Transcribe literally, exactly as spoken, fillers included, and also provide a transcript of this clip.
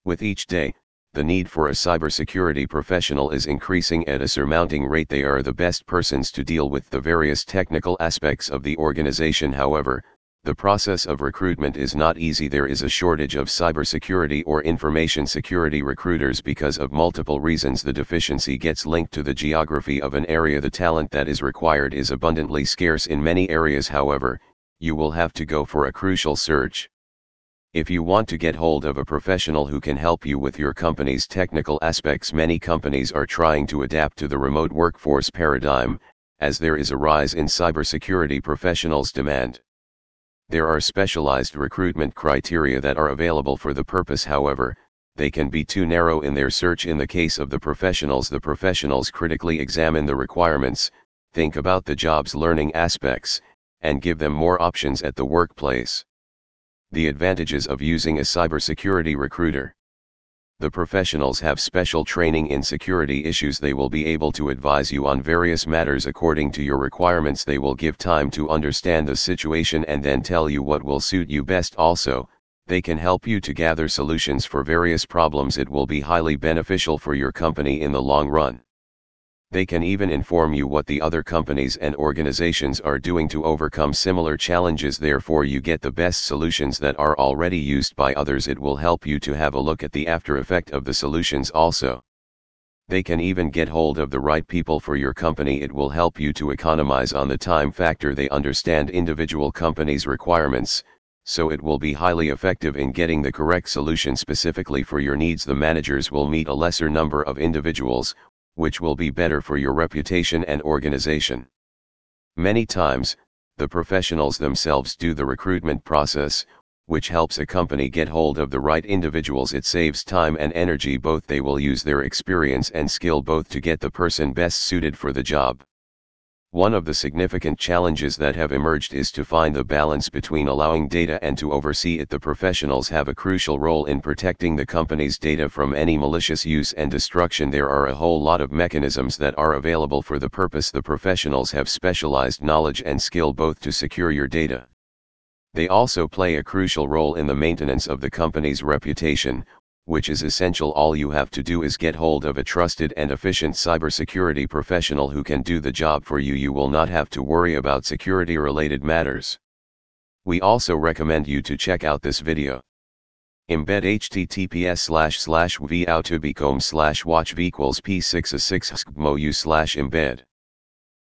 With each day, the need for a cybersecurity professional is increasing at a surmounting rate. They are the best persons to deal with the various technical aspects of the organization. However, the process of recruitment is not easy. There is a shortage of cybersecurity or information security recruiters because of multiple reasons. The deficiency gets linked to the geography of an area. The talent that is required is abundantly scarce in many areas. However, you will have to go for a crucial search. If you want to get hold of a professional who can help you with your company's technical aspects, many companies are trying to adapt to the remote workforce paradigm, as there is a rise in cybersecurity professionals' demand. There are specialized recruitment criteria that are available for the purpose. However, they can be too narrow in their search. In the case of the professionals, the professionals critically examine the requirements, think about the job's learning aspects, and give them more options at the workplace. The advantages of using a cybersecurity recruiter. The professionals have special training in security issues. They will be able to advise you on various matters according to your requirements. They will give time to understand the situation and then tell you what will suit you best. Also, they can help you to gather solutions for various problems. It will be highly beneficial for your company in the long run. They can even inform you what the other companies and organizations are doing to overcome similar challenges. Therefore, you get the best solutions that are already used by others. It will help you to have a look at the after effect of the solutions also. They can even get hold of the right people for your company. It will help you to economize on the time factor. They understand individual companies' requirements, so it will be highly effective in getting the correct solution specifically for your needs. The managers will meet a lesser number of individuals, which will be better for your reputation and organization. Many times, the professionals themselves do the recruitment process, which helps a company get hold of the right individuals. It saves time and energy both. They will use their experience and skill both to get the person best suited for the job. One of the significant challenges that have emerged is to find the balance between allowing data and to oversee it. The professionals have a crucial role in protecting the company's data from any malicious use and destruction. There are a whole lot of mechanisms that are available for the purpose. The professionals have specialized knowledge and skill both to secure your data. They also play a crucial role in the maintenance of the company's reputation, which is essential. All you have to do is get hold of a trusted and efficient cybersecurity professional who can do the job for you. You will not have to worry about security-related matters. We also recommend you to check out this video. Embed https slash slash v out to become slash watch v equals p six a six mo u slash embed.